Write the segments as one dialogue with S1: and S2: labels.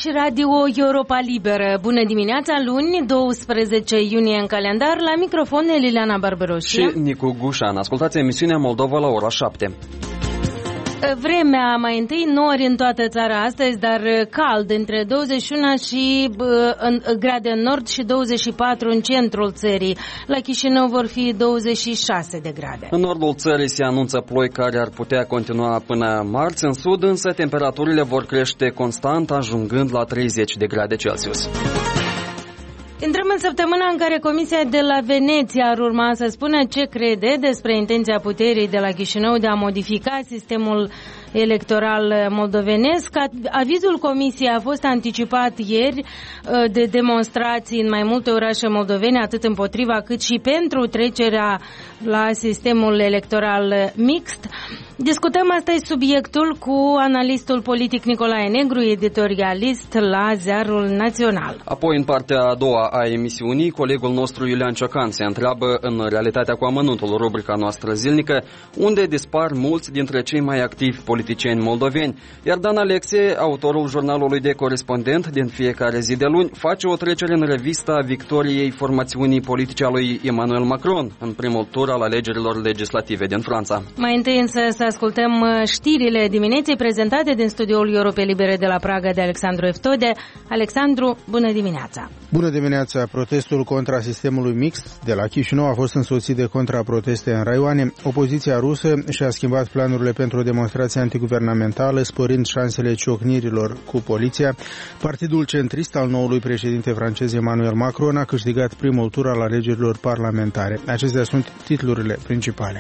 S1: Aici Radio Europa Liberă. Bună dimineața, luni, 12 iunie în calendar. La microfon Liliana Barbaroșia
S2: și Nicu Gușan. Ascultați emisiunea Moldova la ora 7.
S1: Vremea mai întâi, nori în toată țara astăzi, dar cald, între 21 și grade în nord și 24 în centrul țării. La Chișinău vor fi 26 de grade.
S2: În nordul țării se anunță ploi care ar putea continua până marți. În sud, însă, temperaturile vor crește constant, ajungând la 30 de grade Celsius.
S1: Intrăm în săptămâna în care Comisia de la Veneția ar urma să spună ce crede despre intenția puterii de la Chișinău de a modifica sistemul electoral moldovenesc. Avizul Comisiei a fost anticipat ieri de demonstrații în mai multe orașe moldovene, atât împotriva cât și pentru trecerea la sistemul electoral mixt. Discutăm astăzi subiectul cu analistul politic Nicolae Negru, editorialist la Ziarul Național.
S2: Apoi, în partea a doua a emisiunii, colegul nostru Iulian Ciocan se întreabă în Realitatea cu amănuntul, rubrica noastră zilnică, unde dispar mulți dintre cei mai activi politicieni moldoveni. Iar Dan Alexe, autorul jurnalului de corespondent din fiecare zi de luni, face o trecere în revista victoriei formațiunii politice a lui Emmanuel Macron în primul tur al alegerilor legislative din Franța.
S1: Mai întâi însă să ascultăm știrile dimineții prezentate din studioul Europe Libere de la Praga de Alexandru Eftode. Alexandru, bună dimineața!
S3: Bună dimineața! Protestul contra sistemului mixt de la Chișinău a fost însoțit de contraproteste în raioane. Opoziția rusă și-a schimbat planurile pentru o demonstrație antiguvernamentală, sporind șansele ciocnirilor cu poliția. Partidul centrist al noului președinte francez Emmanuel Macron a câștigat primul tur al alegerilor parlamentare. Acestea sunt titlurile principale.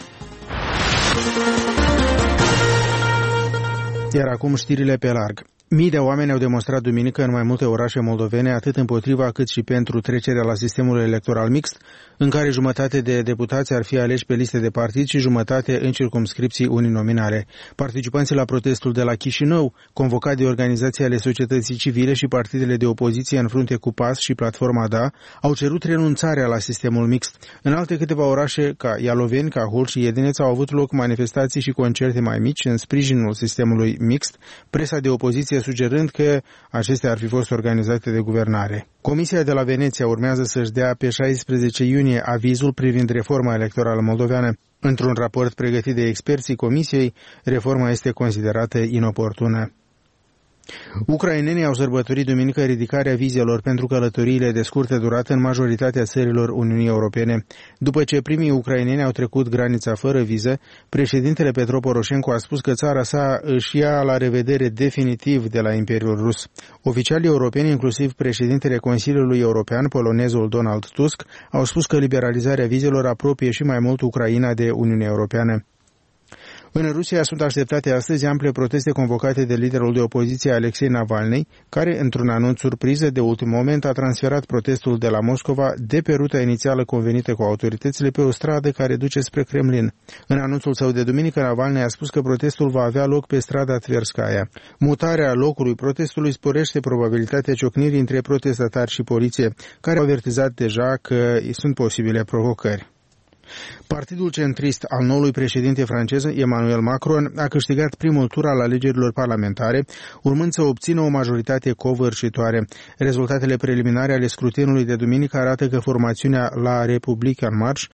S3: Iar acum știrile pe larg. Mii de oameni au demonstrat duminică în mai multe orașe moldovene, atât împotriva cât și pentru trecerea la sistemul electoral mixt, în care jumătate de deputați ar fi aleși pe liste de partid și jumătate în circumscripții uninominale. Participanții la protestul de la Chișinău, convocat de organizații ale societății civile și partidele de opoziție în frunte cu PAS și Platforma Da, au cerut renunțarea la sistemul mixt. În alte câteva orașe, ca Ialoveni, Cahul și Iedineț, au avut loc manifestații și concerte mai mici în sprijinul sistemului mixt, presa de opoziție sugerând că acestea ar fi fost organizate de guvernare. Comisia de la Veneția urmează să-și dea pe 16 iunie avizul privind reforma electorală moldoveană. Într-un raport pregătit de experții Comisiei, reforma este considerată inoportună. Ucrainenii au sărbătorit duminică ridicarea vizelor pentru călătoriile de scurtă durată în majoritatea țărilor Uniunii Europene. După ce primii ucraineni au trecut granița fără viză, președintele Petro Poroșenko a spus că țara sa își ia la revedere definitiv de la Imperiul Rus. Oficialii europeni, inclusiv președintele Consiliului European, polonezul Donald Tusk, au spus că liberalizarea vizelor apropie și mai mult Ucraina de Uniunea Europeană. În Rusia sunt așteptate astăzi ample proteste convocate de liderul de opoziție Alexei Navalny, care, într-un anunț surpriză de ultim moment, a transferat protestul de la Moscova de pe ruta inițială convenită cu autoritățile pe o stradă care duce spre Kremlin. În anunțul său de duminică, Navalny a spus că protestul va avea loc pe strada Tverskaya. Mutarea locului protestului sporește probabilitatea ciocnirii între protestatari și poliție, care au avertizat deja că sunt posibile provocări. Partidul centrist al noului președinte francez, Emmanuel Macron, a câștigat primul tur al alegerilor parlamentare, urmând să obțină o majoritate covârșitoare. Rezultatele preliminare ale scrutinului de duminică arată că formațiunea La Republique En Marche